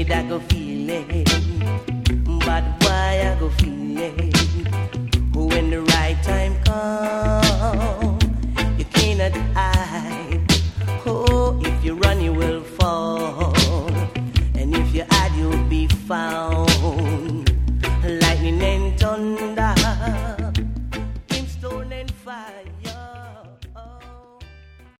afraid I go feel it, but why I go feel it? When the right time comes, you cannot hide. Oh, if you run, you will fall.